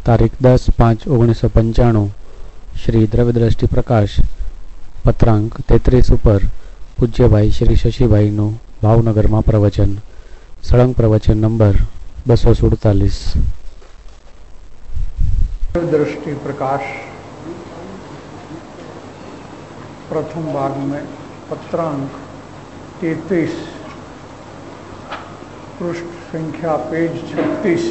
तारीख 10/5/1995 श्री द्रव्यदृष्टि प्रकाश पत्रांक 33 ઉપર પૂજ્યભાઈ શ્રી શશીભાઈનું ભાવનગરમાં પ્રવચન સળંગ પ્રવચન નંબર 247। दृष्टि प्रकाश प्रथम भाग में पत्रांक 33 पृष्ठ संख्या पेज 36।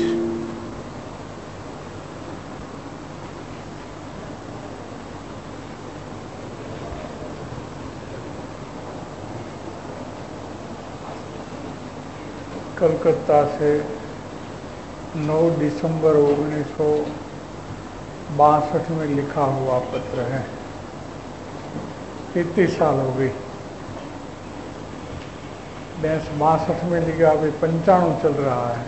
कलकत्ता से 9 दिसंबर 1962 में लिखा हुआ पत्र है। 33 साल हो गई। 62 में लिखा, अभी 95 चल रहा है।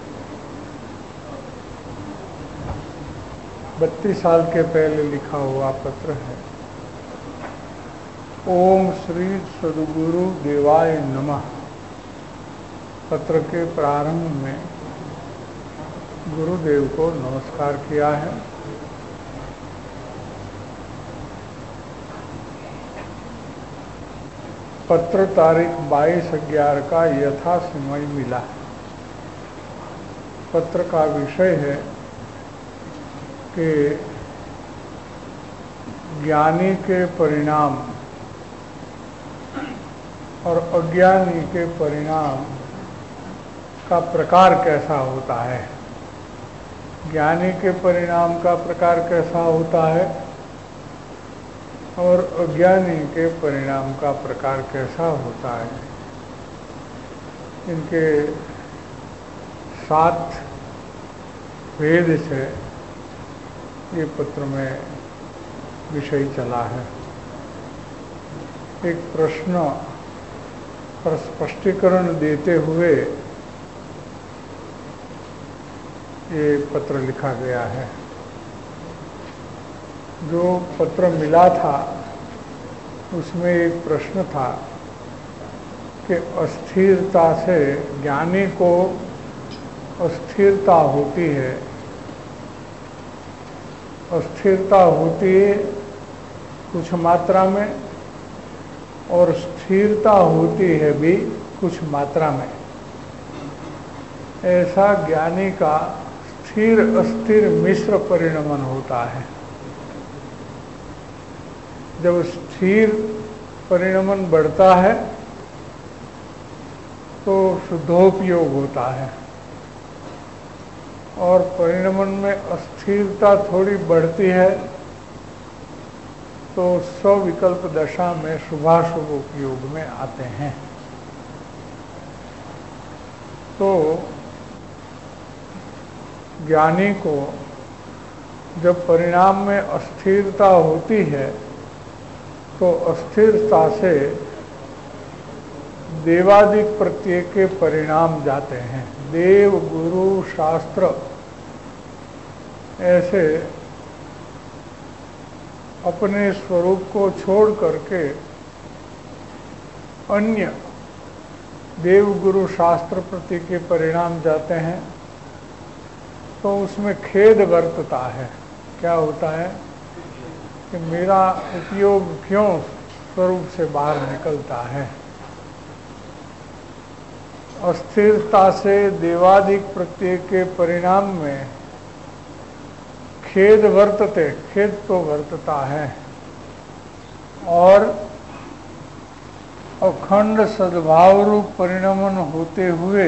32 साल के पहले लिखा हुआ पत्र है। ओम श्री सद्गुरु देवाय नमः। पत्र के प्रारंभ में गुरुदेव को नमस्कार किया है। पत्र तारीख 22/11 का यथा समय मिला। पत्र का विषय है कि ज्ञानी के परिणाम और अज्ञानी के परिणाम का प्रकार कैसा होता है। ज्ञानी के परिणाम का प्रकार कैसा होता है और अज्ञानी के परिणाम का प्रकार कैसा होता है। इनके 7 भेद से ये पत्र में विषय चला है। एक प्रश्न पर स्पष्टीकरण देते हुए ये पत्र लिखा गया है। जो पत्र मिला था उसमें एक प्रश्न था कि अस्थिरता से ज्ञानी को अस्थिरता होती है। अस्थिरता होती है कुछ मात्रा में और स्थिरता होती है भी कुछ मात्रा में। ऐसा ज्ञानी का स्थिर अस्थिर मिश्र परिणमन होता है। जब स्थिर परिणमन बढ़ता है तो शुद्धोपयोग होता है और परिणमन में अस्थिरता थोड़ी बढ़ती है तो स्विकल्प दशा में शुभाशुभ उपयोग में आते हैं। तो ज्ञानी को जब परिणाम में अस्थिरता होती है तो अस्थिरता से देवादिक प्रत्यय के परिणाम जाते हैं। देव, गुरु, शास्त्र ऐसे अपने स्वरूप को छोड़ करके अन्य देव, गुरु, शास्त्र प्रत्यय के परिणाम जाते हैं तो उसमें खेद वर्तता है। क्या होता है कि मेरा उपयोग क्यों स्वरूप से बाहर निकलता है। अस्थिरता से देवादिक प्रत्यय के परिणाम में खेद वर्तते, खेद तो वर्तता है और अखंड सद्भाव रूप परिणमन होते हुए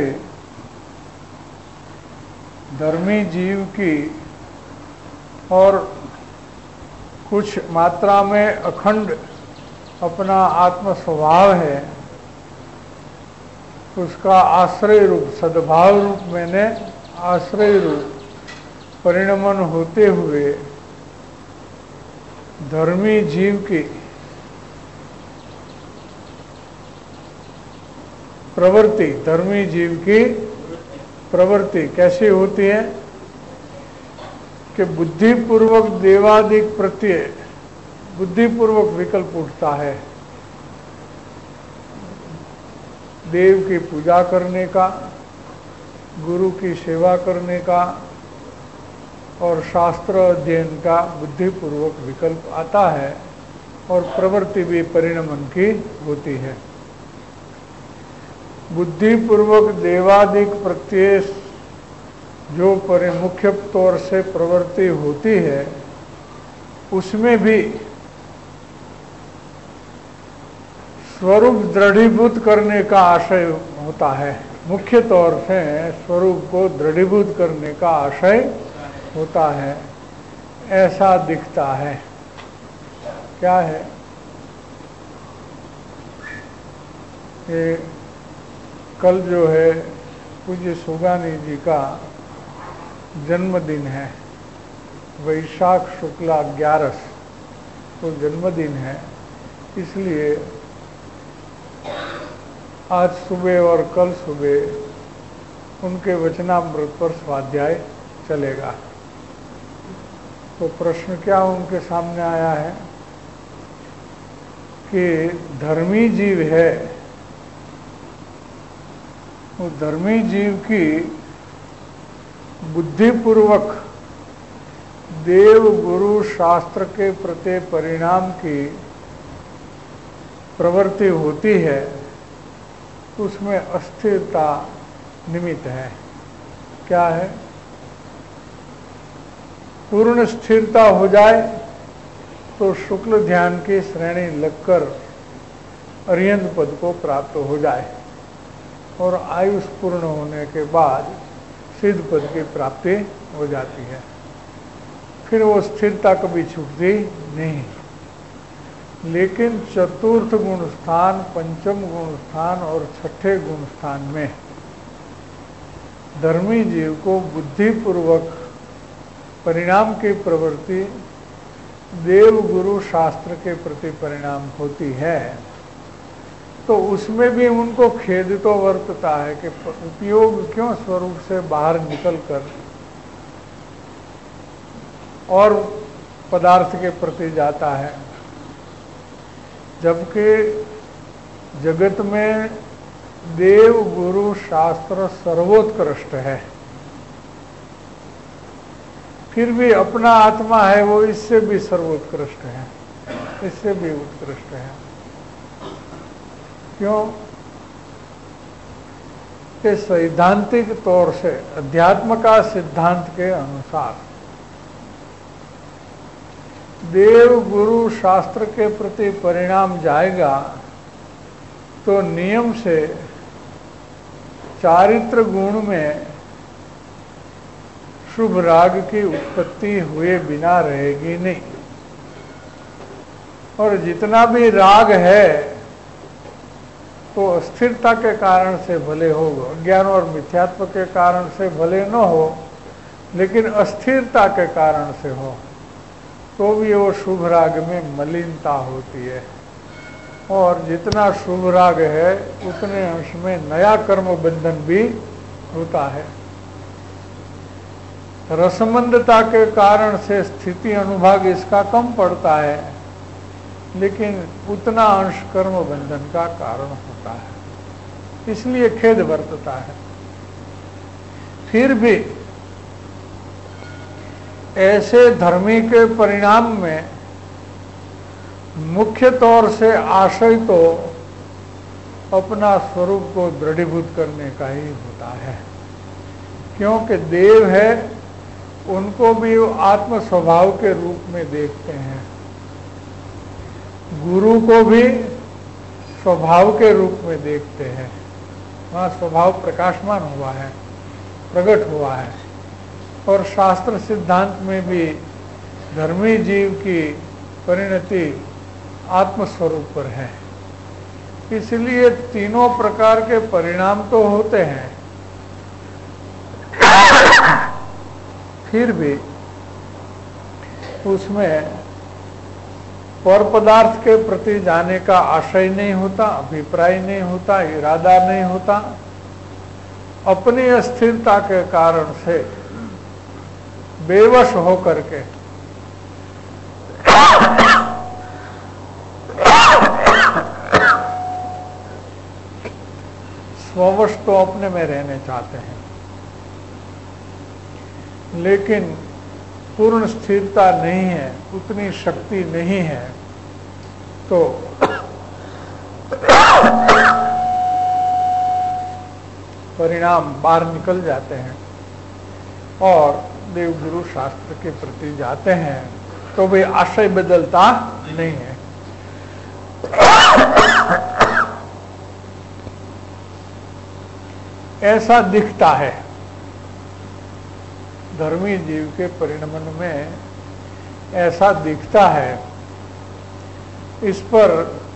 धर्मी जीव की और कुछ मात्रा में अखंड अपना आत्म स्वभाव है उसका आश्रय रूप सद्भाव रूप मैंने आश्रय रूप परिणमन होते हुए धर्मी जीव की प्रवृत्ति, धर्मी जीव की प्रवृत्ति कैसी होती है कि बुद्धिपूर्वक देवादिक प्रत्यय बुद्धिपूर्वक विकल्प उठता है। देव की पूजा करने का, गुरु की सेवा करने का, और शास्त्र अध्ययन का बुद्धिपूर्वक विकल्प आता है और प्रवृत्ति भी परिणमन की होती है। बुद्धिपूर्वक देवादिक प्रत्यय जो मुख्य तौर से प्रवृत्ति होती है उसमें भी स्वरूप दृढ़ीभूत करने का आशय होता है। मुख्य तौर से स्वरूप को दृढ़ीभूत करने का आशय होता है, ऐसा दिखता है। क्या है कि कल जो है पूज्य सुगानी जी का जन्मदिन है, वैशाख शुक्ला 11 को जन्मदिन है, इसलिए आज सुबह और कल सुबह उनके वचनामृत पर स्वाध्याय चलेगा। तो प्रश्न क्या उनके सामने आया है कि धर्मी जीव है, वो धर्मी जीव की बुद्धिपूर्वक देव गुरु शास्त्र के प्रति परिणाम की प्रवृत्ति होती है, उसमें अस्थिरता निमित्त है। क्या है? पूर्ण स्थिरता हो जाए तो शुक्ल ध्यान की श्रेणी लगकर अर्यंत पद को प्राप्त हो जाए और आयुष पूर्ण होने के बाद सिद्ध पद की प्राप्ति हो जाती है। फिर वो स्थिरता कभी छूटती नहीं। लेकिन चतुर्थ गुण स्थान, पंचम गुण स्थान और छठे गुण स्थान में धर्मी जीव को बुद्धिपूर्वक परिणाम की प्रवृत्ति देव गुरु शास्त्र के प्रति परिणाम होती है, तो उसमें भी उनको खेद तो वर्तता है कि उपयोग क्यों स्वरूप से बाहर निकलकर और पदार्थ के प्रति जाता है, जबकि जगत में देव गुरु शास्त्र सर्वोत्कृष्ट है। फिर भी अपना आत्मा है वो इससे भी सर्वोत्कृष्ट है, इससे भी उत्कृष्ट है। क्यों? कि सैद्धांतिक तौर से अध्यात्म का सिद्धांत के अनुसार देव गुरु शास्त्र के प्रति परिणाम जाएगा तो नियम से चारित्र गुण में शुभ राग की उत्पत्ति हुए बिना रहेगी नहीं। और जितना भी राग है तो अस्थिरता के कारण से भले हो, अज्ञान और मिथ्यात्व के कारण से भले न हो, लेकिन अस्थिरता के कारण से हो, तो भी वो शुभ राग में मलिनता होती है। और जितना शुभ राग है उतने अंश में नया कर्म बंधन भी होता है। रसमंदता के कारण से स्थिति अनुभाग इसका कम पड़ता है, लेकिन उतना अंश कर्म बंधन का कारण होता है, इसलिए खेद बरतता है। फिर भी ऐसे धर्मी के परिणाम में मुख्य तौर से आशय तो अपना स्वरूप को दृढ़ीभूत करने का ही होता है, क्योंकि देव है उनको भी आत्म स्वभाव के रूप में देखते हैं, गुरु को भी स्वभाव के रूप में देखते हैं। वहाँ स्वभाव प्रकाशमान हुआ है, प्रकट हुआ है। और शास्त्र सिद्धांत में भी धर्मी जीव की परिणति आत्मस्वरूप पर है, इसलिए तीनों प्रकार के परिणाम तो होते हैं। फिर भी उसमें पर पदार्थ के प्रति जाने का आशय नहीं होता, अभिप्राय नहीं होता, इरादा नहीं होता। अपनी अस्थिरता के कारण से बेवश होकर के स्ववश तो अपने में रहने चाहते हैं, लेकिन पूर्ण स्थिरता नहीं है, उतनी शक्ति नहीं है, तो परिणाम बाहर निकल जाते हैं और देवगुरु शास्त्र के प्रति जाते हैं, तो वे आशय बदलता नहीं है। ऐसा दिखता है धर्मी जीव के परिणमन में, ऐसा दिखता है। इस पर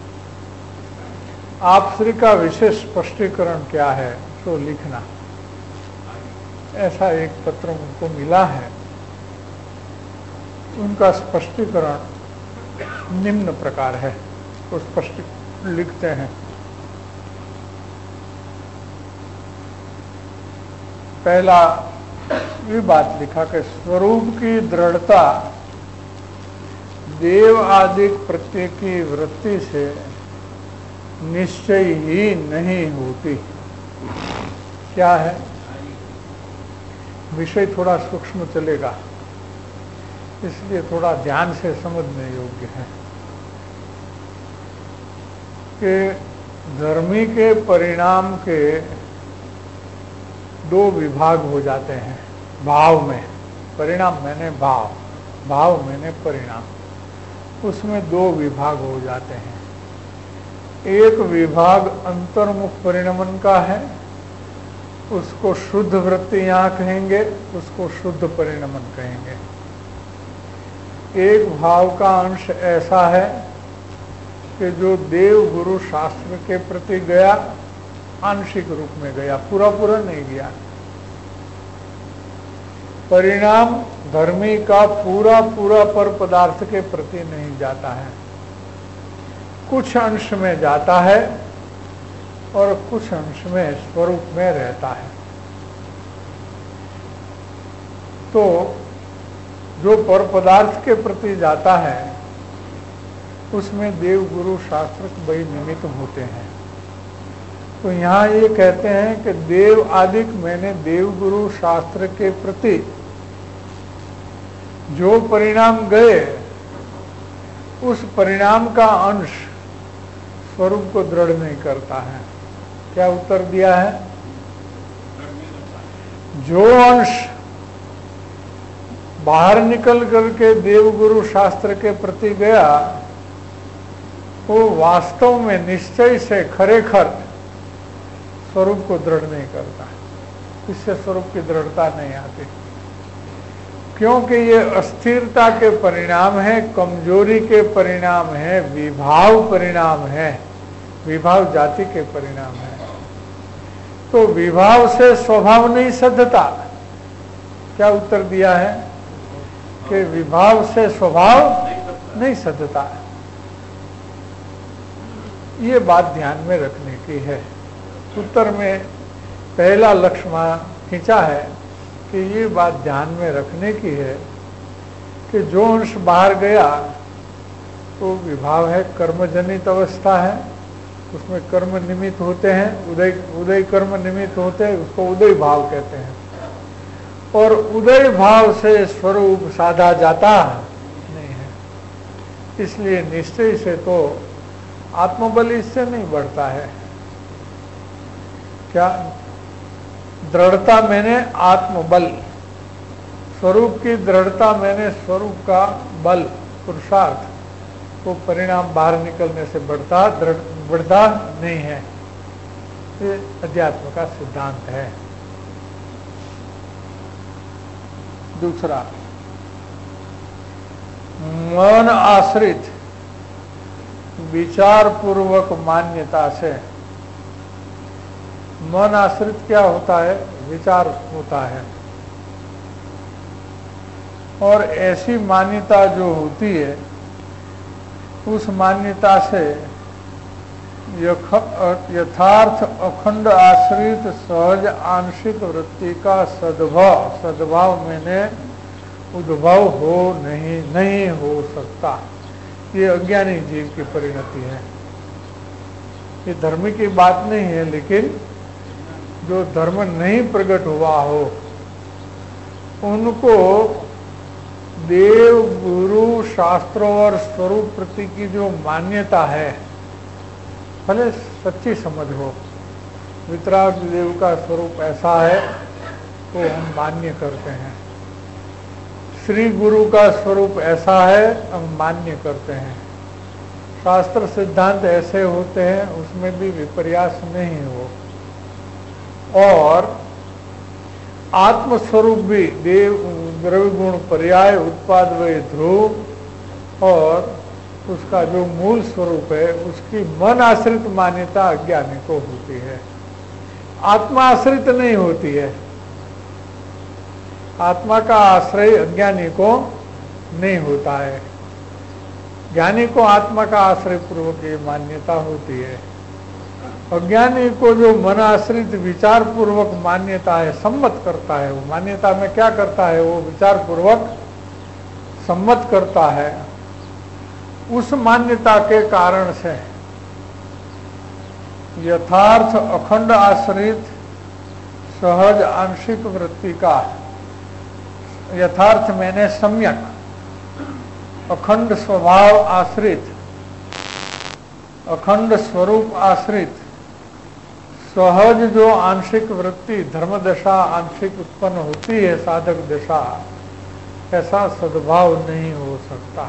आप श्री का विशेष स्पष्टीकरण क्या है तो लिखना। ऐसा एक पत्र उनको मिला है, उनका स्पष्टीकरण निम्न प्रकार है, तो स्पष्ट लिखते हैं। पहला ये बात लिखा कि स्वरूप की दृढ़ता देव आदि प्रत्यय की वृत्ति से निश्चय ही नहीं होती। क्या है विषय? थोड़ा सूक्ष्म चलेगा, इसलिए थोड़ा ध्यान से समझने योग्य है कि धर्मी के परिणाम के दो विभाग हो जाते हैं भाव में। परिणाम मैंने भाव, भाव मैंने परिणाम, उसमें दो विभाग हो जाते हैं। एक विभाग अंतर्मुख परिणमन का है, उसको शुद्ध वृत्तियां कहेंगे, उसको शुद्ध परिणमन कहेंगे। एक भाव का अंश ऐसा है कि जो देव गुरु शास्त्र के प्रति गया, आंशिक रूप में गया, पूरा पूरा नहीं गया। परिणाम धर्मी का पूरा पूरा पर पदार्थ के प्रति नहीं जाता है, कुछ अंश में जाता है और कुछ अंश में स्वरूप में रहता है। तो जो पर पदार्थ के प्रति जाता है उसमें देव गुरु शास्त्र वही निमित्त होते हैं। तो यहाँ ये कहते हैं कि देव आदिक मैंने देव गुरु शास्त्र के प्रति जो परिणाम गए, उस परिणाम का अंश स्वरूप को दृढ़ नहीं करता है। क्या उत्तर दिया है? जो अंश बाहर निकल करके देव गुरु शास्त्र के प्रति गया, वो वास्तव में निश्चय से खरेखर स्वरूप को दृढ़ नहीं करता। इससे स्वरूप की दृढ़ता नहीं आती, क्योंकि ये अस्थिरता के परिणाम है, कमजोरी के परिणाम है, विभाव परिणाम है, विभाव जाति के परिणाम है। तो विभाव से स्वभाव नहीं सधता। क्या उत्तर दिया है? कि विभाव से स्वभाव नहीं सधता। ये बात ध्यान में रखने की है। उत्तर में पहला लक्ष्य खींचा है कि ये बात ध्यान में रखने की है कि जो अंश बाहर गया तो विभाव है, कर्मजनित अवस्था है, उसमें कर्म निमित्त होते हैं, उदय कर्म निमित्त होते हैं, उसको उदय भाव कहते हैं। और उदय भाव से स्वरूप साधा जाता नहीं है, इसलिए निश्चय से तो आत्मबल इससे नहीं बढ़ता है। क्या? दृढ़ता मैंने आत्मबल, स्वरूप की दृढ़ता मैंने स्वरूप का बल, पुरुषार्थ, तो परिणाम बाहर निकलने से बढ़ता नहीं है। ये अध्यात्म का सिद्धांत है। दूसरा, मन आश्रित विचार पूर्वक मान्यता से। मन आश्रित क्या होता है? विचार होता है। और ऐसी मान्यता जो होती है, उस मान्यता से यथार्थ अखंड आश्रित सहज आंशिक वृत्ति का सद्भाव मैंने उद्भव हो नहीं हो सकता। ये अज्ञानी जीव की परिणति है। ये धर्म की बात नहीं है, लेकिन जो धर्म नहीं प्रकट हुआ हो उनको देव गुरु शास्त्रों और स्वरूप प्रति की जो मान्यता है, भले सच्ची समझ हो, वितराग देव का स्वरूप ऐसा है तो हम मान्य करते हैं, श्री गुरु का स्वरूप ऐसा है हम मान्य करते हैं, शास्त्र सिद्धांत ऐसे होते हैं उसमें भी विपर्यास नहीं हो, और आत्मस्वरूप भी देव द्रव्य गुण पर्याय उत्पाद व ध्रुव और उसका जो मूल स्वरूप है उसकी मन आश्रित मान्यता अज्ञानी को होती है, आत्मा आश्रित नहीं होती है। आत्मा का आश्रय अज्ञानी को नहीं होता है, ज्ञानी को आत्मा का आश्रय पूर्वक ये मान्यता होती है। अज्ञानी को जो मन आश्रित विचार पूर्वक मान्यता है, सम्मत करता है, वो मान्यता में क्या करता है, वो विचार पूर्वक सम्मत करता है, उस मान्यता के कारण से यथार्थ अखंड आश्रित सहज आंशिक वृत्ति का, यथार्थ मैंने सम्यक अखंड स्वभाव आश्रित, अखंड स्वरूप आश्रित सहज जो आंशिक वृत्ति धर्म दशा आंशिक उत्पन्न होती है साधक दशा, ऐसा सद्भाव नहीं हो सकता।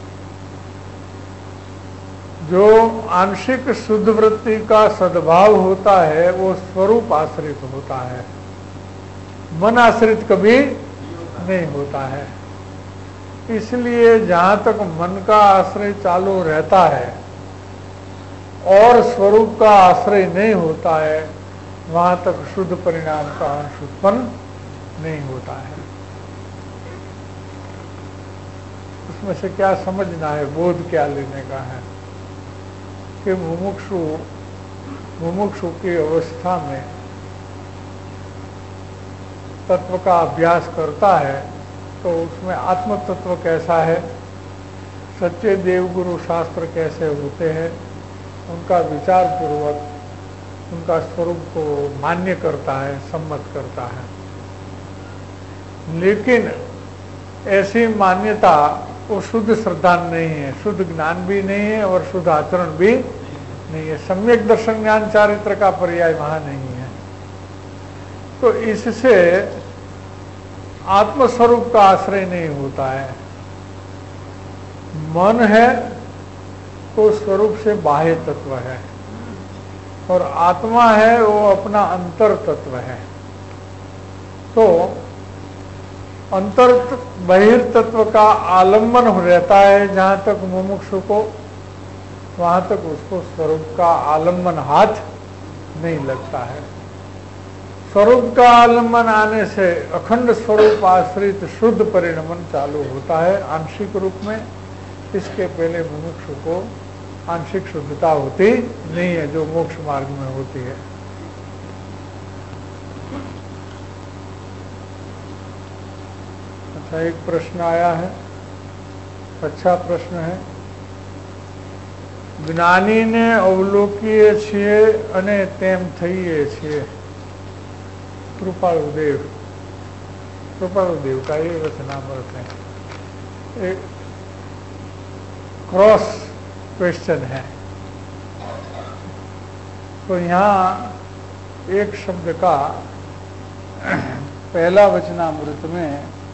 जो आंशिक शुद्ध वृत्ति का सद्भाव होता है वो स्वरूप आश्रित होता है, मन आश्रित कभी नहीं होता है। इसलिए जहां तक मन का आश्रय चालू रहता है और स्वरूप का आश्रय नहीं होता है, वहां तक शुद्ध परिणाम का अंश उत्पन्न नहीं होता है। उसमें से क्या समझना है, बोध क्या लेने का है कि मुमुक्षु की अवस्था में तत्व का अभ्यास करता है तो उसमें आत्म तत्व कैसा है, सच्चे देवगुरु शास्त्र कैसे होते हैं, उनका विचार पूर्वक उनका स्वरूप को मान्य करता है, सम्मत करता है। लेकिन ऐसी मान्यता वो शुद्ध श्रद्धा नहीं है, शुद्ध ज्ञान भी नहीं है और शुद्ध आचरण भी नहीं है, सम्यक दर्शन ज्ञान चारित्र का पर्याय वहां नहीं है। तो इससे आत्मस्वरूप का आश्रय नहीं होता है। मन है तो स्वरूप से बाह्य तत्व है और आत्मा है वो अपना अंतर तत्व है। तो अंतर बहिर्तत्व का आलम्बन रहता है जहां तक मुमुक्षु को, वहां तक उसको स्वरूप का आलम्बन हाथ नहीं लगता है। स्वरूप का आलम्बन आने से अखंड स्वरूप आश्रित शुद्ध परिणमन चालू होता है आंशिक रूप में। इसके पहले मुमुक्षु को आंशिक शुद्धता होती नहीं है जो मोक्ष मार्ग में होती है। अच्छा, एक प्रश्न आया है, अच्छा प्रश्न है। જ્ઞાનીને અવલોકીએ છીએ અને તેમ થઈએ છીએ। कृपालुदेव का ये वचनामृत है। एक क्रॉस क्वेश्चन है। तो यहाँ एक शब्द का पहला वचनामृत में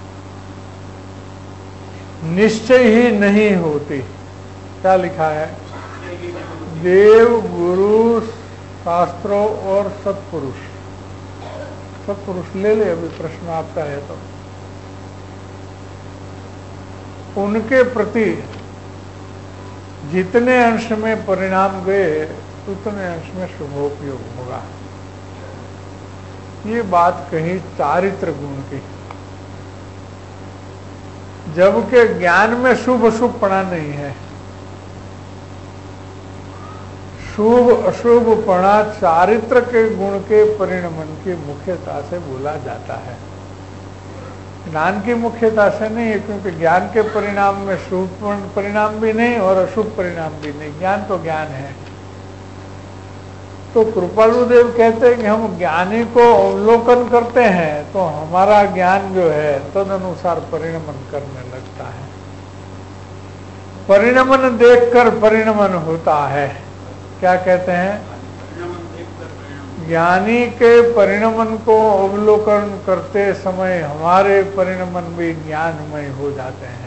निश्चय ही नहीं होती, क्या लिखा है? देव गुरु शास्त्रों और सत्पुरुष, सत्पुरुष ले ले, अभी प्रश्न आपका है तो उनके प्रति जितने अंश में परिणाम गए उतने अंश में शुभोपयोग होगा। ये बात कही चारित्र गुण की, जबकि ज्ञान में शुभ अशुभपणा नहीं है। शुभ अशुभपणा चारित्र के गुण के परिणमन की मुख्यता से बोला जाता है, ज्ञान की मुख्यता से नहीं है, क्योंकि ज्ञान के परिणाम में शुभ परिणाम भी नहीं और अशुभ परिणाम भी नहीं। ज्ञान तो ज्ञान है। तो कृपालु देव कहते हैं कि हम ज्ञानी को अवलोकन करते हैं तो हमारा ज्ञान जो है तदनुसार परिणमन करने लगता है। परिणमन देखकर परिणमन होता है। क्या कहते हैं? ज्ञानी के परिणमन को अवलोकन करते समय हमारे परिणमन भी ज्ञानमय हो जाते हैं,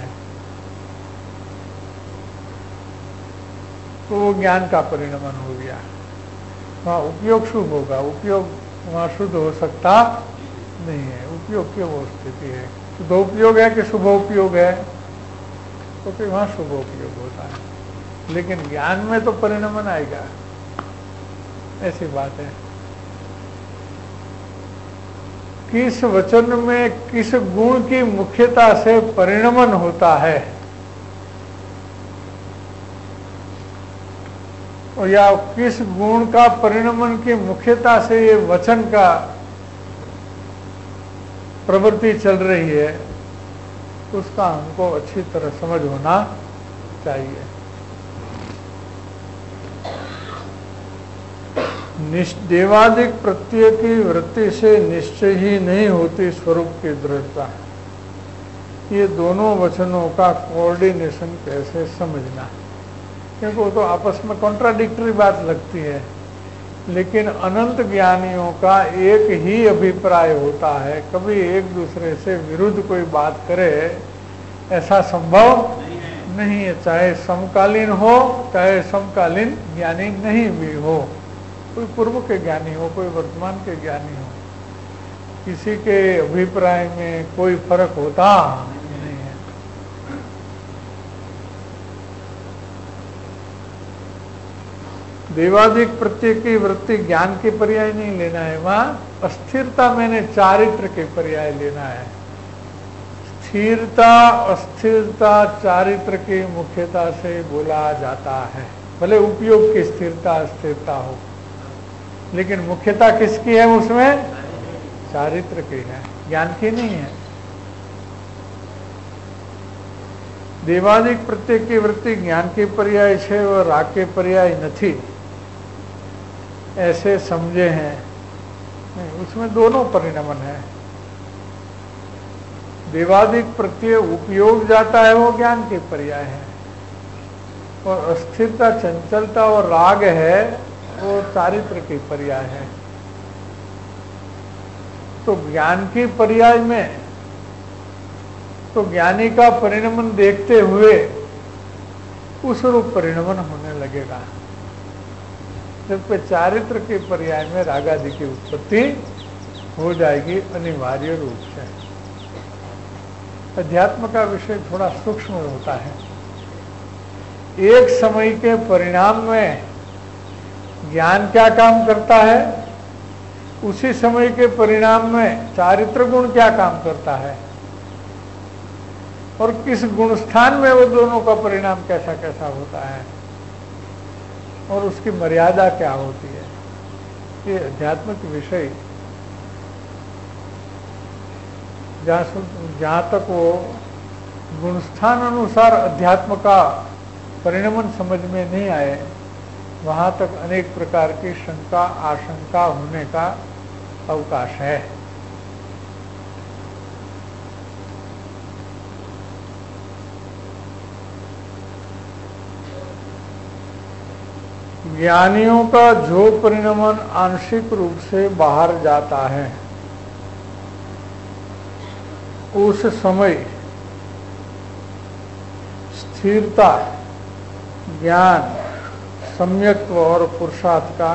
तो वो ज्ञान का परिणमन हो गया। वहाँ उपयोग शुभ होगा, उपयोग वहाँ शुद्ध हो सकता नहीं है। उपयोग की वो स्थिति है, शुद्ध उपयोग है कि शुभ उपयोग है, तो फिर वहाँ शुभ उपयोग होता है, लेकिन ज्ञान में तो परिणमन आएगा, ऐसी बात है। किस वचन में किस गुण की मुख्यता से परिणमन होता है, और या किस गुण का परिणमन की मुख्यता से ये वचन का प्रवृत्ति चल रही है, उसका हमको अच्छी तरह समझ होना चाहिए। देवादिक प्रत्यय की वृत्ति से निश्चय ही नहीं होती स्वरूप की दृढ़ता। ये दोनों वचनों का कोऑर्डिनेशन कैसे समझना, क्योंकि वो तो आपस में कॉन्ट्राडिक्टरी बात लगती है, लेकिन अनंत ज्ञानियों का एक ही अभिप्राय होता है। कभी एक दूसरे से विरुद्ध कोई बात करे ऐसा संभव नहीं है, चाहे समकालीन हो चाहे समकालीन ज्ञानी नहीं भी हो। कोई पूर्व के ज्ञानी हो, कोई वर्तमान के ज्ञानी हो, किसी के अभिप्राय में कोई फर्क होता नहीं है। देवादिक प्रत्यय की वृत्ति ज्ञान के पर्याय नहीं लेना है, वहां अस्थिरता मैंने चारित्र के पर्याय लेना है। स्थिरता अस्थिरता चारित्र की मुख्यता से बोला जाता है। भले उपयोग की स्थिरता अस्थिरता हो, लेकिन मुख्यता किसकी है? उसमें चारित्र की है, ज्ञान की नहीं है। देवादिक प्रत्यय की वृत्ति ज्ञान के पर्याय है और राग के पर्याय नहीं, ऐसे समझे हैं। नहीं, उसमें दोनों परिणमन है। देवादिक प्रत्यय उपयोग जाता है, वो ज्ञान के पर्याय है, और अस्थिरता चंचलता और राग है वो चारित्र के पर्याय है। तो ज्ञान के पर्याय में तो ज्ञानी का परिणमन देखते हुए उस रूप परिणमन होने लगेगा, जबकि चारित्र के पर्याय में रागादि की उत्पत्ति हो जाएगी अनिवार्य रूप से। अध्यात्म का विषय थोड़ा सूक्ष्म होता है। एक समय के परिणाम में ज्ञान क्या काम करता है, उसी समय के परिणाम में चारित्र गुण क्या काम करता है, और किस गुण स्थान में वो दोनों का परिणाम कैसा कैसा होता है, और उसकी मर्यादा क्या होती है। ये अध्यात्मिक विषय जहाँ तक वो गुणस्थान अनुसार अध्यात्म का परिणमन समझ में नहीं आए, वहाँ तक अनेक प्रकार की शंका आशंका होने का अवकाश है। ज्ञानियों का जो परिणमन आंशिक रूप से बाहर जाता है, उस समय स्थिरता, ज्ञान, सम्यक्त्व और पुरुषार्थ का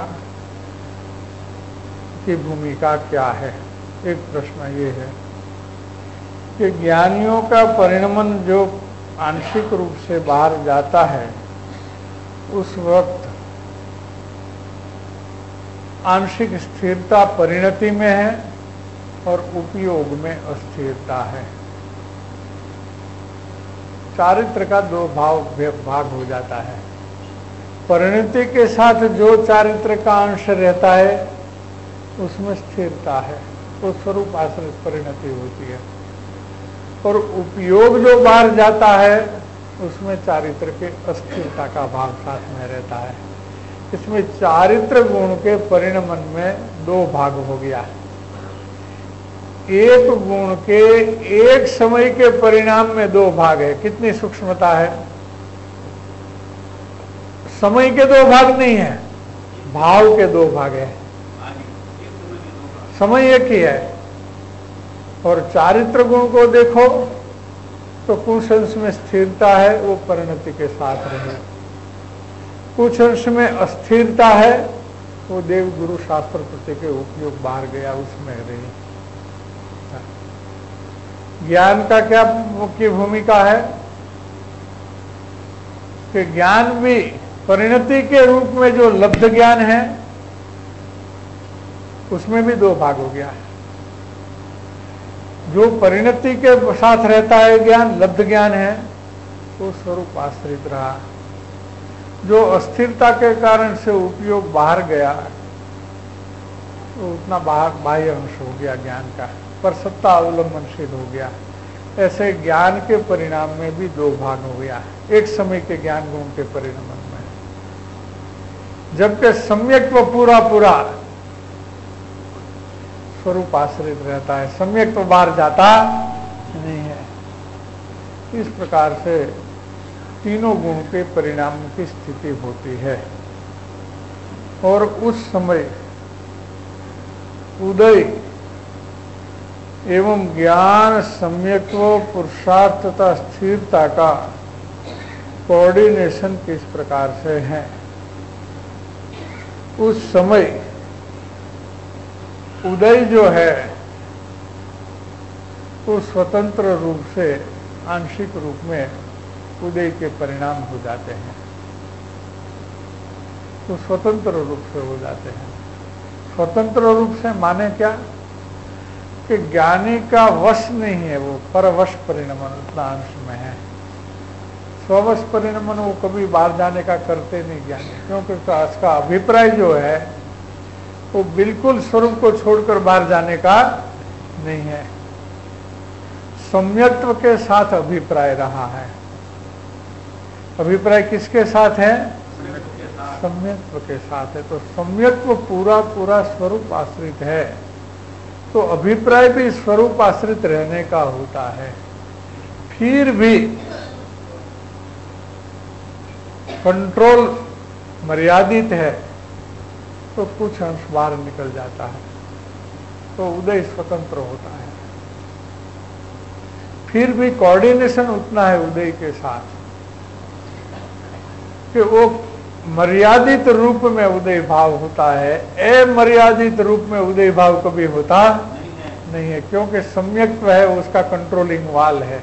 की भूमिका क्या है। एक प्रश्न ये है कि ज्ञानियों का परिणमन जो आंशिक रूप से बाहर जाता है, उस वक्त आंशिक स्थिरता परिणति में है और उपयोग में अस्थिरता है। चारित्र का दो भाग हो जाता है। परिणति के साथ जो चारित्र का अंश रहता है उसमें स्थिरता है, तो स्वरूप आश्रित परिणति होती है, और उपयोग जो बाहर जाता है उसमें चारित्र के अस्थिरता का भाग साथ में रहता है। इसमें चारित्र गुण के परिणमन में दो भाग हो गया। एक गुण के एक समय के परिणाम में दो भाग है। कितनी सूक्ष्मता है। समय के दो भाग नहीं है, भाव के दो भाग है। समय एक ही है। और चारित्र गुण को देखो तो कुछ अंश में स्थिरता है, वो परिणति के साथ रहे। कुछ अंश में अस्थिरता है, वो देव गुरु शास्त्र प्रति के उपयोग बाहर गया, उसमें रही। ज्ञान का क्या मुख्य भूमिका है कि ज्ञान भी परिणति के रूप में जो लब्ध ज्ञान है उसमें भी दो भाग हो गया है। जो परिणति के साथ रहता है ज्ञान, लब्ध ज्ञान है, वो स्वरूप आश्रित रहा। जो अस्थिरता के कारण से उपयोग बाहर गया, तो उतना बाह्य अंश हो गया ज्ञान का, पर सत्ता अवलंबनशील हो गया। ऐसे ज्ञान के परिणाम में भी दो भाग हो गया, एक समय के ज्ञान गुण के परिणाम में। जबकि सम्यक्त्व पूरा पूरा स्वरूप आश्रित रहता है, सम्यक्त्व बाहर जाता नहीं है। इस प्रकार से तीनों गुण के परिणाम की स्थिति होती है। और उस समय उदय एवं ज्ञान, सम्यक्त्व, पुरुषार्थ तथा स्थिरता का कोऑर्डिनेशन किस प्रकार से है। उस समय उदय जो है वो स्वतंत्र रूप से, आंशिक रूप में उदय के परिणाम हो जाते हैं। तो स्वतंत्र रूप से हो जाते हैं। स्वतंत्र रूप से माने क्या कि ज्ञानी का वश नहीं है, वो परवश परिणमन उतना अंश में है। स्ववश परिणमन वो कभी बाहर जाने का करते नहीं ज्ञानी, क्योंकि उसका अभिप्राय जो है वो बिल्कुल स्वरूप को छोड़कर बाहर जाने का नहीं है। सम्यक्त्व के साथ अभिप्राय रहा है। अभिप्राय किसके साथ है? सम्यक्त्व के साथ है। तो सम्यक्त्व पूरा पूरा स्वरूप आश्रित है, तो अभिप्राय भी स्वरूप आश्रित रहने का होता है। फिर भी कंट्रोल मर्यादित है, तो कुछ अंश बाहर निकल जाता है, तो उदय स्वतंत्र होता है। फिर भी कोऑर्डिनेशन उतना है उदय के साथ कि वो मर्यादित रूप में उदय भाव होता है, अमर्यादित रूप में उदय भाव कभी होता नहीं है, क्योंकि सम्यक्त्व है, उसका कंट्रोलिंग वाल है।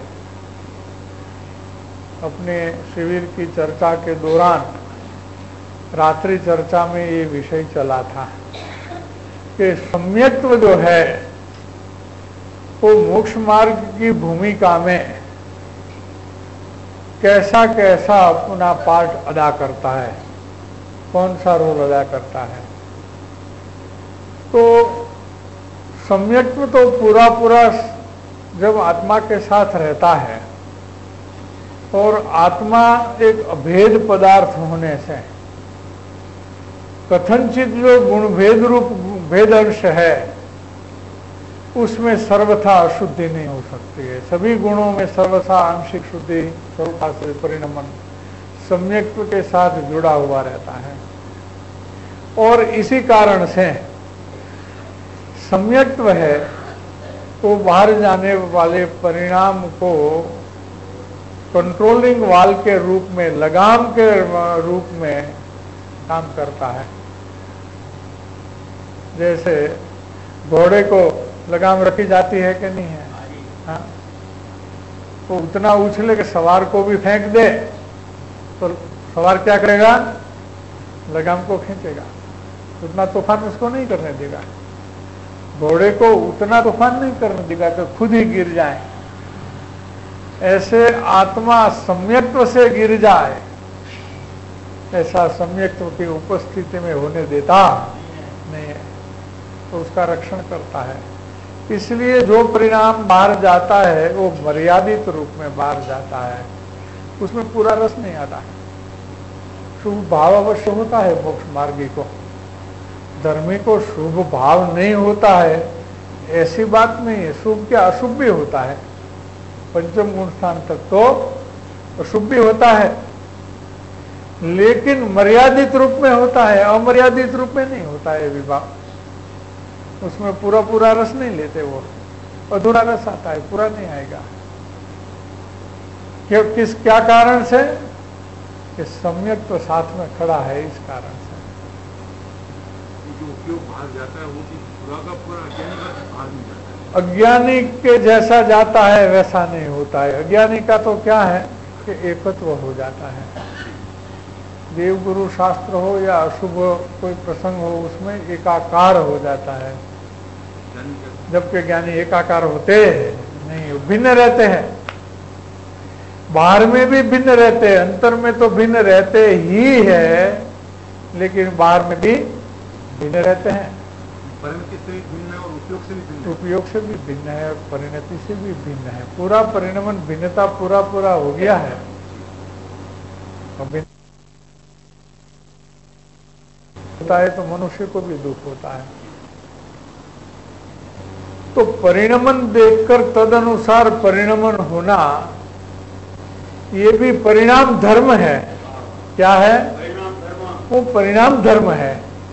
अपने शिविर की चर्चा के दौरान रात्रि चर्चा में ये विषय चला था कि सम्यक्त्व जो है वो मोक्ष मार्ग की भूमिका में कैसा कैसा अपना पार्ट अदा करता है, कौन सा रोल अदा करता है। तो सम्यक्त्व तो पूरा पूरा जब आत्मा के साथ रहता है, और आत्मा एक अभेद पदार्थ होने से कथनचित जो गुणभेद रूप भेद अंश है उसमें सर्वथा अशुद्धि नहीं हो सकती है। सभी गुणों में सर्वथा आंशिक शुद्धि, स्वरूपाश्रित परिणमन सम्यक्त्व के साथ जुड़ा हुआ रहता है। और इसी कारण से सम्यक्त्व है तो बाहर जाने वाले परिणाम को कंट्रोलिंग वाल के रूप में, लगाम के रूप में काम करता है। जैसे घोड़े को लगाम रखी जाती है कि नहीं है, हाँ? तो उतना उछले कि सवार को भी फेंक दे तो सवार क्या करेगा? लगाम को खींचेगा, उतना तूफान उसको नहीं करने देगा। घोड़े को उतना तूफान नहीं करने देगा कि खुद ही गिर जाए। ऐसे आत्मा सम्यक्त्व से गिर जाए, ऐसा सम्यक्त्व की उपस्थिति में होने देता नहीं है, तो उसका रक्षण करता है। इसलिए जो परिणाम बाहर जाता है वो मर्यादित रूप में बाहर जाता है, उसमें पूरा रस नहीं आता। शुभ भाव अवश्य होता है मोक्ष मार्गी को, धर्मी को शुभ भाव नहीं होता है ऐसी बात नहीं है। शुभ क्या अशुभ भी होता है, पंचम गुण स्थान तक तो अशुभ भी होता है, लेकिन मर्यादित रूप में होता है, अमर्यादित रूप में नहीं होता है विवाह। उसमें पूरा पूरा रस नहीं लेते, वो अधूरा रस आता है, पूरा नहीं आएगा। क्यों, क्या कारण से? कि सम्यक तो साथ में खड़ा है, इस कारण से। जो उपयोग भाग जाता है वो पूरा का पूरा अज्ञानी का भाग नहीं जाता है। अज्ञानी के जैसा जाता है वैसा नहीं होता है। अज्ञानी का तो क्या है कि एकत्व हो जाता है। देव गुरु शास्त्र हो या अशुभ कोई प्रसंग हो, उसमें एकाकार हो जाता है, जबकि ज्ञानी एकाकार होते नहीं, भिन्न रहते हैं। बाहर में भी भिन्न रहते हैं, अंतर में तो भिन्न रहते ही है, लेकिन बाहर में भी भिन्न रहते हैं। परिणति से भी भिन्न है और उपयोग से भी भिन्न है। उपयोग से भी भिन्न है, परिणति से भी भिन्न है। पूरा परिणमन भिन्नता पूरा पूरा हो गया है। होता है तो मनुष्य को भी दुख होता है। तो परिणमन देखकर तदनुसार परिणमन होना, ये भी परिणाम धर्म है। क्या है? वो परिणाम धर्म है।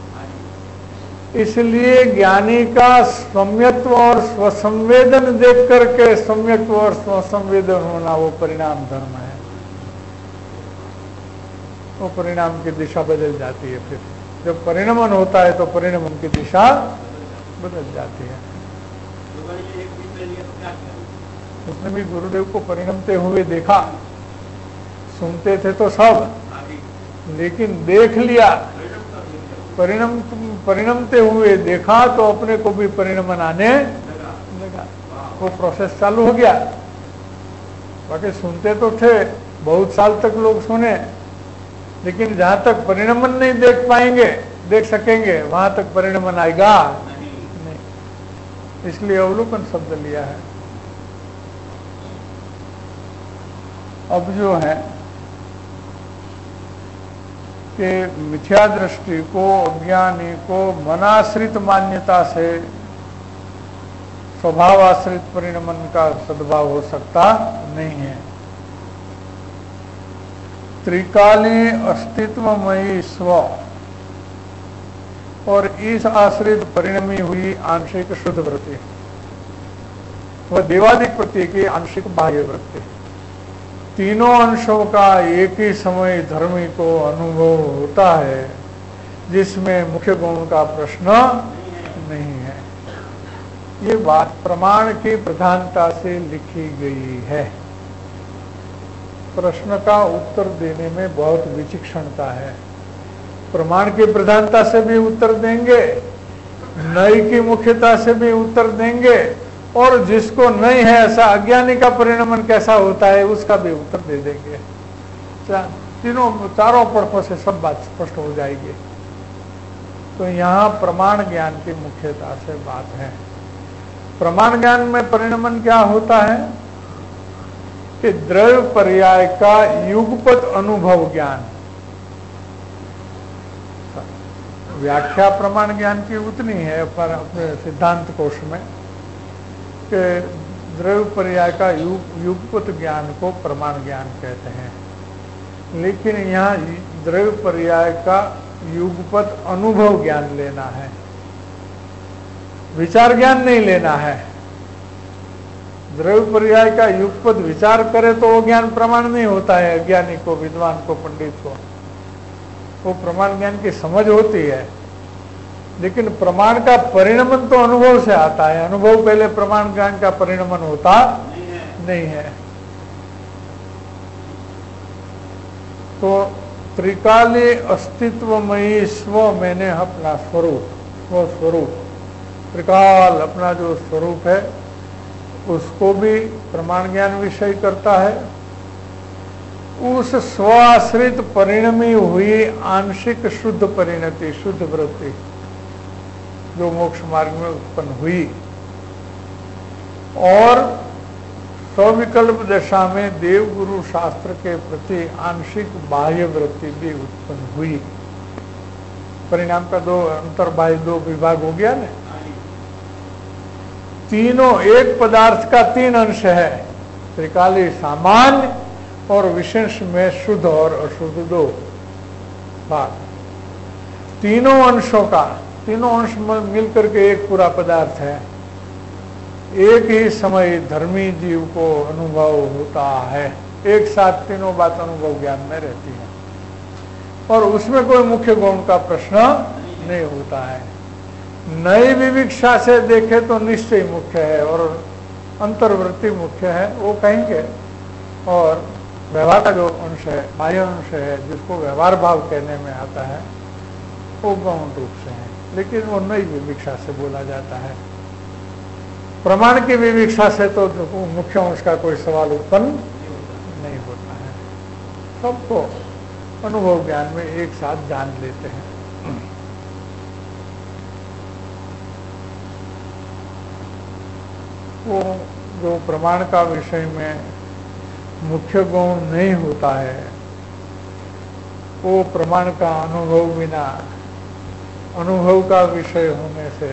इसलिए ज्ञानी का सम्यत्व और स्वसंवेदन देख करके सम्यत्व और स्वसंवेदन होना वो परिणाम धर्म है। वो परिणाम की दिशा बदल जाती है। फिर जब परिणमन होता है तो परिणमन की दिशा बदल जाती है। उसने भी गुरुदेव को परिणमते हुए देखा, सुनते थे तो सब, लेकिन देख लिया, परिणमते हुए देखा तो अपने को भी परिणमन आने लगा। वो प्रोसेस चालू हो गया। बाकी सुनते तो थे, बहुत साल तक लोग सुने, लेकिन जहां तक परिणमन नहीं देख पाएंगे, देख सकेंगे, वहां तक परिणमन आएगा नहीं। इसलिए अवलोकन शब्द लिया है। अब जो है कि मिथ्या दृष्टि को, अज्ञानी को मनाश्रित मान्यता से स्वभाव आश्रित परिणमन का सद्भाव हो सकता नहीं है। त्रिकाली अस्तित्वमयी स्व और इस आश्रित परिणमी हुई आंशिक शुद्ध वृत्ति, वह देवादिक प्रत्यय की आंशिक बाह्य वृत्ति, तीनों अंशों का एक ही समय धर्मी को अनुभव होता है, जिसमें मुख्य गुण का प्रश्न नहीं है। ये बात प्रमाण की प्रधानता से लिखी गई है। प्रश्न का उत्तर देने में बहुत विचक्षणता है। प्रमाण की प्रधानता से भी उत्तर देंगे, नई की मुख्यता से भी उत्तर देंगे, और जिसको नहीं है ऐसा अज्ञानी का परिणमन कैसा होता है उसका भी उत्तर दे देंगे। चारों पक्षों से सब बात स्पष्ट हो जाएगी। तो यहाँ प्रमाण ज्ञान की मुख्यता से बात है। प्रमाण ज्ञान में परिणमन क्या होता है कि द्रव्य पर्याय का युगपत अनुभव ज्ञान। व्याख्या प्रमाण ज्ञान की उतनी है पर अपने सिद्धांत कोश में कि द्रव्य पर्याय का युगपत ज्ञान को प्रमाण ज्ञान कहते हैं, लेकिन यहाँ द्रव्य पर्याय का युगपत अनुभव ज्ञान लेना है, विचार ज्ञान नहीं लेना है। द्रव्य पर्याय का युगपत विचार करे तो वो ज्ञान प्रमाण नहीं होता है। अज्ञानी को, विद्वान को, पंडित को वो प्रमाण ज्ञान की समझ होती है, लेकिन प्रमाण का परिणमन तो अनुभव से आता है। अनुभव पहले प्रमाण ज्ञान का परिणमन होता नहीं है। तो त्रिकाली अस्तित्वमयी स्व मैंने अपना स्वरूप, स्व स्वरूप, त्रिकाल अपना जो स्वरूप है उसको भी प्रमाण ज्ञान विषय करता है। उस स्वाश्रित परिणमी हुई आंशिक शुद्ध परिणति, शुद्ध वृत्ति जो मोक्ष मार्ग में उत्पन्न हुई, और सविकल्प दशा में देवगुरु शास्त्र के प्रति आंशिक बाह्य वृत्ति भी उत्पन्न हुई। परिणाम का दो अंतर्बाह्य दो विभाग हो गया ना। तीनों एक पदार्थ का तीन अंश है, त्रिकाली सामान्य और विशेष में शुद्ध और अशुद्ध दो भाग। तीनों अंशों का, तीनों अंश मिलकर के एक पूरा पदार्थ है। एक ही समय धर्मी जीव को अनुभव होता है, एक साथ तीनों बात अनुभव ज्ञान में रहती है और उसमें कोई मुख्य गुण का प्रश्न नहीं होता है। नई विविक्षा से देखे तो निश्चय मुख्य है और अंतर्वृत्ति मुख्य है, वो कहेंगे। और व्यवहार का जो अंश है, बाह्य अंश है, जिसको व्यवहार भाव कहने में आता है, वो गौण रूप से है, लेकिन वो नई विविक्षा से बोला जाता है। प्रमाण की विविक्षा से तो मुख्य अंश का कोई सवाल उत्पन्न नहीं होता है। सबको अनुभव ज्ञान में एक साथ जान लेते हैं। वो जो प्रमाण का विषय में मुख्य गुण नहीं होता है, वो प्रमाण का अनुभव बिना अनुभव का विषय होने से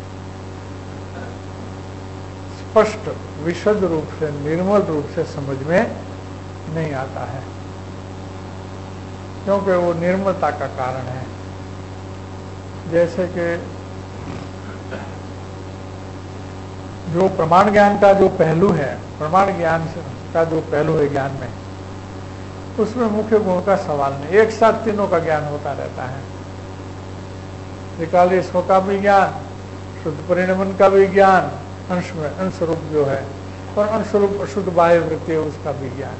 स्पष्ट विशद रूप से, निर्मल रूप से समझ में नहीं आता है, क्योंकि वो निर्मलता का कारण है। जैसे कि जो प्रमाण ज्ञान का जो पहलू है, प्रमाण ज्ञान का जो पहलू है ज्ञान में, उसमें मुख्य गुण का सवाल नहीं, एक साथ तीनों का ज्ञान होता रहता है। त्रिकाली स्व का भी ज्ञान, शुद्ध परिणमन का भी ज्ञान, अंश में अंशरूप जो है, और अंशरूप अशुद्ध बाह्य वृत्ति है उसका भी ज्ञान।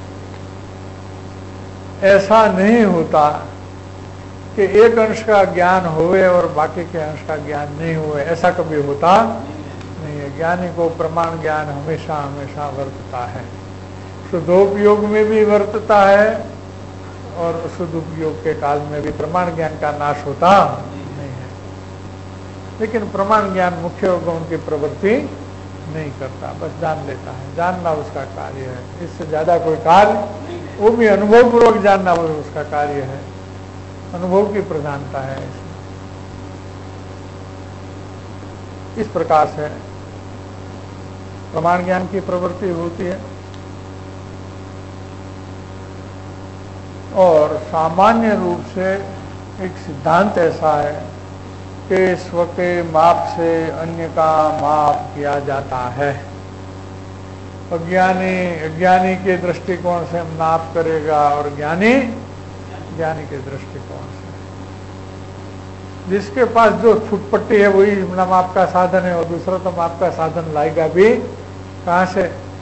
ऐसा नहीं होता कि एक अंश का ज्ञान होवे और बाकी के अंश का ज्ञान नहीं हुए, ऐसा कभी होता नहीं है। ज्ञानी को प्रमाण ज्ञान हमेशा हमेशा वर्तता है, शुद्धोपयोग में भी वर्तता है और अशुद्ध उपयोग के काल में भी प्रमाण ज्ञान का नाश होता नहीं है। लेकिन प्रमाण ज्ञान मुख्य गुण की प्रवृत्ति नहीं करता, बस जान लेता है, जानना उसका कार्य है। इससे ज्यादा कोई कार्य, वो भी अनुभव पूर्वक जानना वो उसका कार्य है, अनुभव की प्रधानता है इसमें। इस प्रकार से प्रमाण ज्ञान की प्रवृत्ति होती है। और सामान्य रूप से एक सिद्धांत ऐसा है कि स्व के माप से अन्य का माप किया जाता है। अज्ञानी के दृष्टिकोण से माप करेगा और ज्ञानी के दृष्टिकोण से। जिसके पास जो फुटपट्टी है वही माप का साधन है और दूसरा तो माप का साधन लाएगा भी कहां से।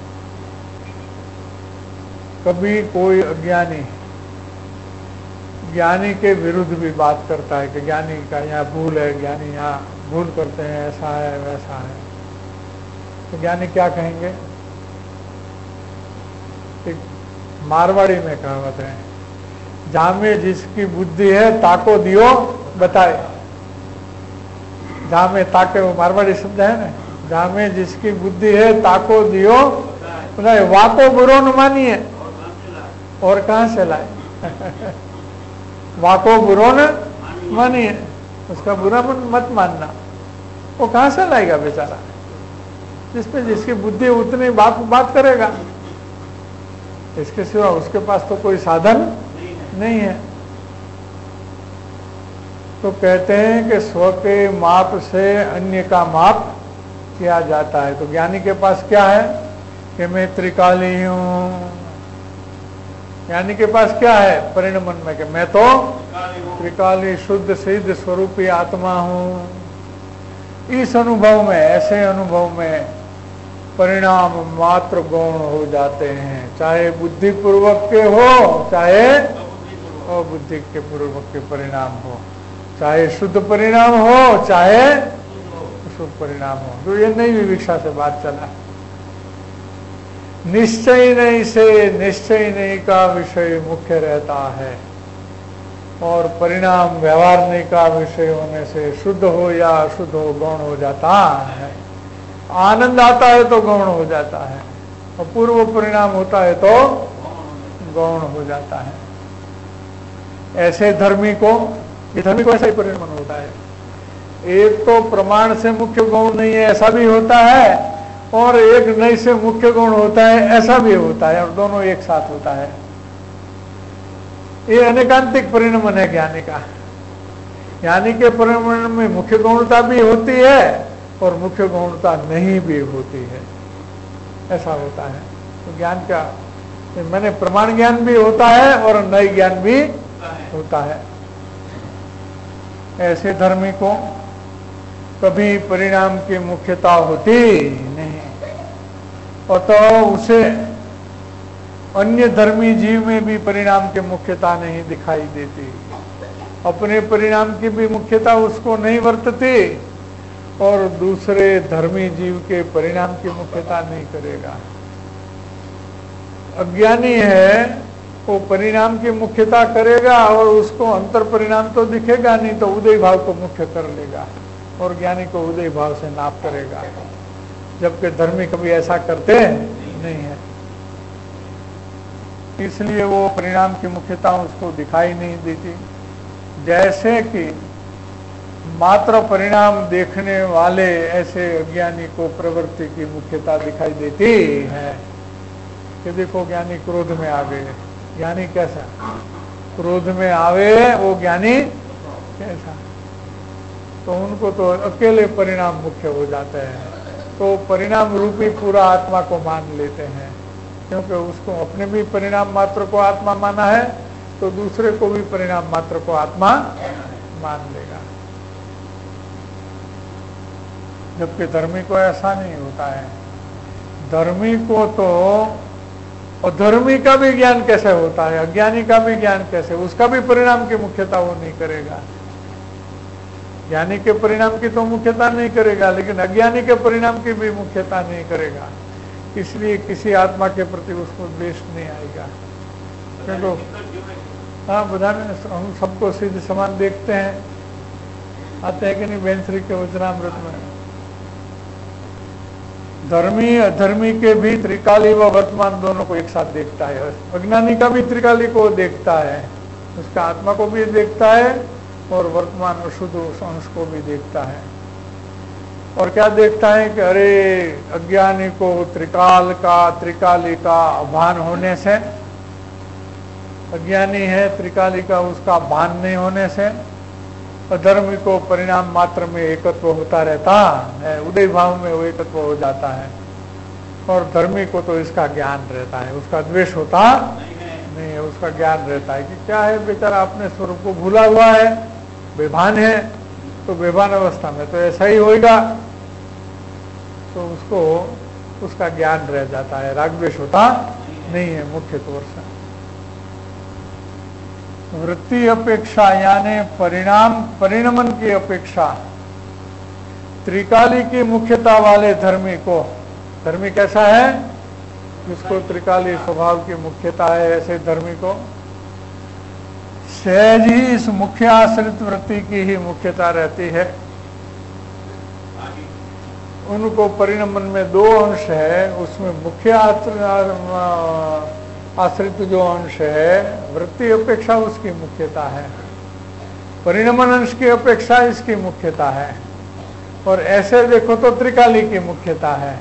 कभी कोई अज्ञानी ज्ञानी के विरुद्ध भी बात करता है कि ज्ञानी का यहाँ भूल है, ज्ञानी यहाँ भूल करते हैं, ऐसा है वैसा है, तो ज्ञानी क्या कहेंगे। एक मारवाड़ी में कहावत है, जामे जिसकी बुद्धि है ताको दियो बताए। जामे ताके, वो मारवाड़ी शब्द है ना, जामे जिसकी बुद्धि है ताको दियो बताए। वाको बुरो न मानिए और कहां से लाए। वाको बुरो न मानिए, उसका बुरा मत मानना, वो कहां से लाएगा बेचारा। जिसपे जिसकी बुद्धि उतनी बात करेगा, इसके सिवा उसके पास तो कोई साधन नहीं है। तो कहते हैं कि स्व के माप से अन्य का माप किया जाता है। तो ज्ञानी के पास क्या है कि मैं त्रिकाली हूं। ज्ञानी के पास क्या है परिणमन में कि मैं तो त्रिकाली शुद्ध सिद्ध स्वरूपी आत्मा हूं। इस अनुभव में, ऐसे अनुभव में परिणाम मात्र गौण हो जाते हैं, चाहे बुद्धि पूर्वक के हो, चाहे अबुद्धि के पूर्वक के परिणाम हो, चाहे शुद्ध परिणाम हो, चाहे अशुद्ध परिणाम हो। तो ये नई विविक्षा से बात चला। निश्चय नहीं से निश्चय नहीं का विषय मुख्य रहता है और परिणाम व्यवहार नहीं का विषय होने से शुद्ध हो या अशुद्ध हो गौण हो जाता है। आनंद आता है तो गौण हो जाता है, अपूर्व परिणाम होता है तो गौण हो जाता है। ऐसे धर्मी को, ये धर्मी को ऐसा ही परिणाम होता है। एक तो प्रमाण से मुख्य गौण नहीं है ऐसा भी होता है, और एक नहीं से मुख्य गौण होता है ऐसा भी होता है, और दोनों एक साथ होता है। ये अनेकांतिक परिणमन है ज्ञानी का। ज्ञानी के परिणमन में मुख्य गौणता भी होती है और मुख्य गौणता नहीं भी होती है, ऐसा होता है। तो ज्ञान का मैंने प्रमाण ज्ञान भी होता है और नई ज्ञान भी होता है। ऐसे धर्मी को कभी परिणाम की मुख्यता होती नहीं, और तो उसे अन्य धर्मी जीव में भी परिणाम की मुख्यता नहीं दिखाई देती। अपने परिणाम की भी मुख्यता उसको नहीं वर्तती और दूसरे धर्मी जीव के परिणाम की मुख्यता नहीं करेगा। अज्ञानी है वो परिणाम की मुख्यता करेगा और उसको अंतर परिणाम तो दिखेगा नहीं, तो उदय भाव को मुख्य कर लेगा और ज्ञानी को उदय भाव से नाप करेगा, जबकि धर्मी कभी ऐसा करते नहीं है। इसलिए वो परिणाम की मुख्यता उसको दिखाई नहीं देती। जैसे कि मात्र परिणाम देखने वाले ऐसे अज्ञानी को प्रवृत्ति की मुख्यता दिखाई देती है कि देखो ज्ञानी क्रोध में आ गए, ज्ञानी कैसा क्रोध में आवे, वो ज्ञानी कैसा, तो उनको तो अकेले परिणाम मुख्य हो जाते हैं। तो परिणाम रूपी पूरा आत्मा को मान लेते हैं, क्योंकि उसको अपने भी परिणाम मात्र को आत्मा माना है, तो दूसरे को भी परिणाम मात्र को आत्मा मान लेगा। जबकि धर्मी को ऐसा नहीं होता है। धर्मी को तो, और धर्मी का भी ज्ञान कैसे होता है, अज्ञानी का भी ज्ञान कैसे, उसका भी परिणाम की मुख्यता वो नहीं करेगा। ज्ञानी के परिणाम की तो मुख्यता नहीं करेगा, लेकिन अज्ञानी के परिणाम की भी मुख्यता नहीं करेगा। इसलिए किसी आत्मा के प्रति उसको द्वेष नहीं आएगा। क्योंकि हाँ बुधान हम सबको सिद्ध समान देखते हैं, आते हैं कि नहीं बेंसरी के वचनामृत में। धर्मी अधर्मी के भी त्रिकाली व वर्तमान दोनों को एक साथ देखता है। अज्ञानी का भी त्रिकाली को देखता है, उसका आत्मा को भी देखता है और वर्तमान अशुद्ध अंश को भी देखता है। और क्या देखता है कि अरे अज्ञानी को त्रिकाली का भान होने से, अज्ञानी है त्रिकाली का उसका भान नहीं होने से, अधर्मी को परिणाम मात्र में एकत्व होता रहता है, उदय भाव में वो एकत्व हो जाता है, और धर्मी को तो इसका ज्ञान रहता है, उसका द्वेष होता नहीं है, उसका ज्ञान रहता है कि क्या है बेचारा अपने स्वरूप को भूला हुआ है, बेभान है, तो बेभान अवस्था में तो ऐसा ही होएगा, तो उसको उसका ज्ञान रह जाता है, राग द्वेष होता नहीं है मुख्य तौर से। वृत्ति अपेक्षा यानी परिणमन की अपेक्षा त्रिकाली की मुख्यता वाले धर्मी को, धर्मी कैसा है जिसको त्रिकाली स्वभाव की मुख्यता है, ऐसे धर्मी को सहज ही इस मुख्य आश्रित वृत्ति की ही मुख्यता रहती है। उनको परिणमन में दो अंश है, उसमें मुख्य आश्रित जो अंश है वृत्ति अपेक्षा उसकी मुख्यता है, परिणमन अंश की अपेक्षा इसकी मुख्यता है, और ऐसे देखो तो त्रिकाली की मुख्यता है।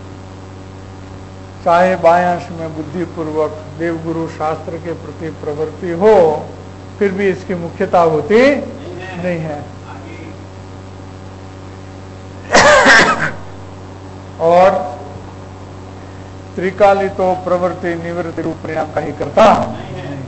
चाहे बायांश में बुद्धिपूर्वक देवगुरु शास्त्र के प्रति प्रवृत्ति हो, फिर भी इसकी मुख्यता होती नहीं है। और त्रिकाली तो प्रवृत्ति निवृत्ति रूप परिणाम का ही करता नहीं है।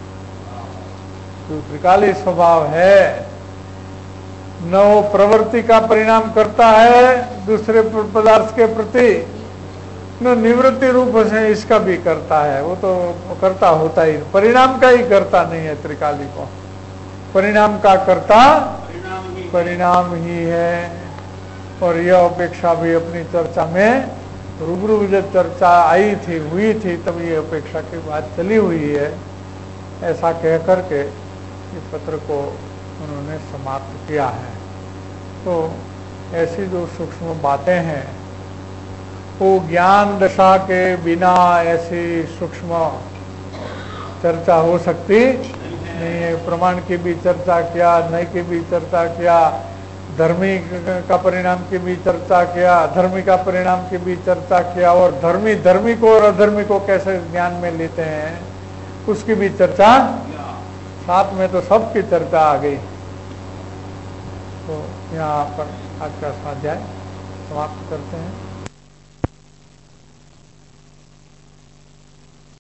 तो त्रिकाली स्वभाव है, न वो प्रवृत्ति का परिणाम करता है दूसरे पदार्थ के प्रति, न निवृत्ति रूप से इसका भी करता है, वो तो करता होता ही, परिणाम का ही करता नहीं है। त्रिकाली को परिणाम का करता परिणाम ही है। और यह अपेक्षा भी अपनी चर्चा में रूबरू जब चर्चा आई थी हुई थी तब ये अपेक्षा की बात चली हुई है। ऐसा कह करके इस पत्र को उन्होंने समाप्त किया है। तो ऐसी जो सूक्ष्म बातें हैं वो ज्ञान दशा के बिना ऐसी सूक्ष्म चर्चा हो सकती नहीं है। प्रमाण की भी चर्चा किया, नय की भी चर्चा किया, धर्मी का परिणाम की भी चर्चा किया, अधर्मी का परिणाम की भी चर्चा किया, और धर्मी को और अधर्मी को कैसे ज्ञान में लेते हैं उसकी भी चर्चा, साथ में तो सबकी चर्चा आ गई। तो यहाँ पर आज का स्वाध्याय समाप्त करते हैं।